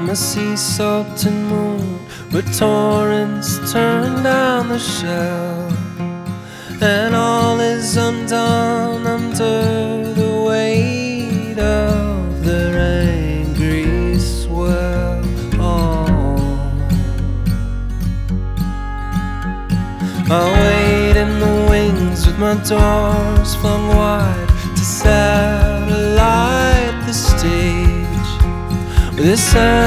from a sea-salted moon, where torrents turn down the shell, and all is undone under the weight of their angry swell. I wait in the wings with my doors flung wide to satellite the stage, with this